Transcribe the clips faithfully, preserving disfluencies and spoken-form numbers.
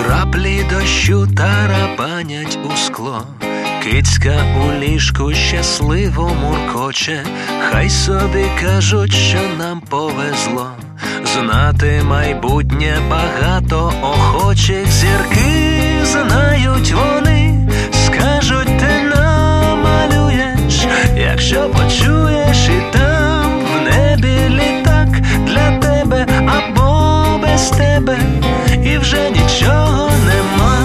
Краплі дощу тарабанять у скло, кицька у ліжку щасливо муркоче. Хай собі кажуть, що нам повезло, знати майбутнє багато охочих. Зірки знають вони, скажуть, ти намалюєш, якщо почуєш і там в небі літак для тебе або без тебе, і вже нічого нема.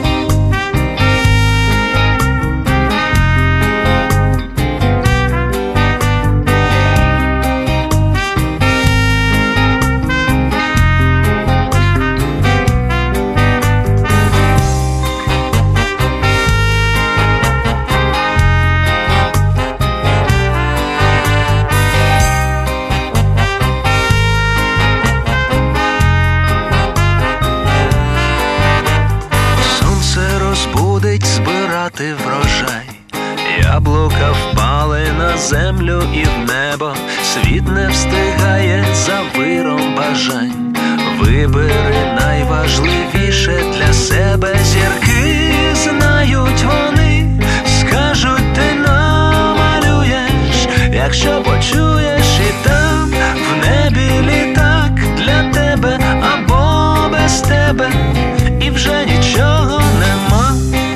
Збирати врожай, яблука впали на землю і в небо, світ не встигає за виром бажань. Вибери найважливіше для себе. Зірки знають вони, скажуть, ти намалюєш, якщо почуєш і там в небі літак для тебе або без тебе, і вже нічого нема.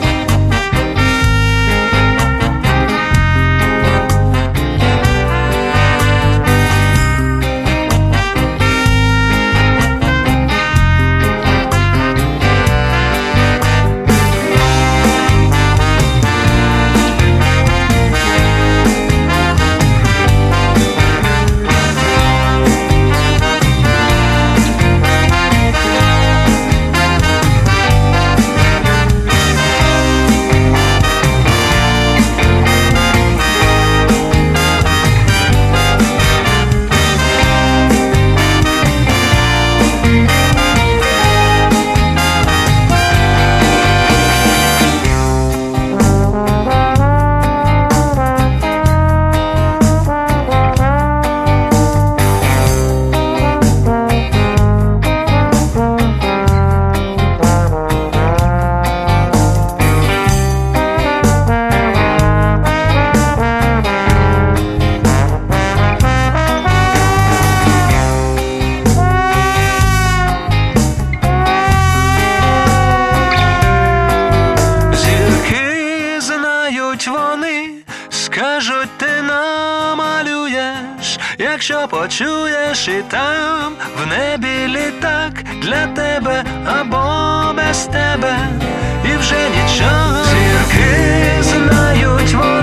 Вони скажуть, ти намалюєш, якщо почуєш і там в небі літак для тебе або без тебе, і вже нічого. Зірки знають вони.